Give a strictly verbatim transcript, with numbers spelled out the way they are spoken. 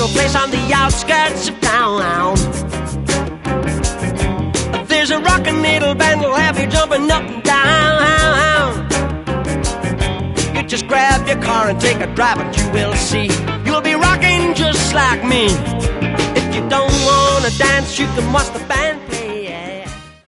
little place on the outskirts of town. There's a rockin' little band will have you jumping up and down. You just grab your car and take a drive, and you will see you'll be rocking just like me. If you don't wanna dance, you can watch the band play.